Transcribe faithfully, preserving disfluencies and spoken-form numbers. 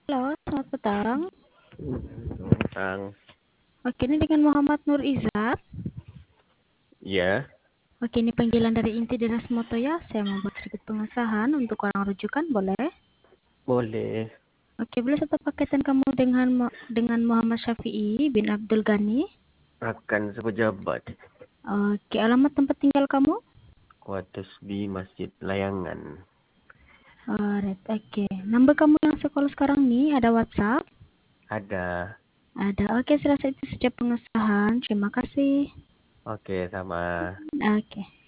Halo, selamat petang. Tentang Oke, ini dengan Muhammad Nur Izzat. ya, Oke, ini panggilan dari Inti Dinas Moto ya. Saya membuat sedikit pengesahan untuk orang rujukan, boleh? boleh. Oke, boleh satu paketan kamu dengan Mu- dengan Muhammad Syafi'i bin Abdul Ghani. Akan sepejabat. Oke, alamat tempat tinggal kamu? Kuatus di Masjid Layangan. Alright, oke. Number kamu yang sekolah sekarang nih ada WhatsApp? Ada. Ada. Oke, saya rasa itu saja pengesahan. Terima kasih. Oke, sama. Oke.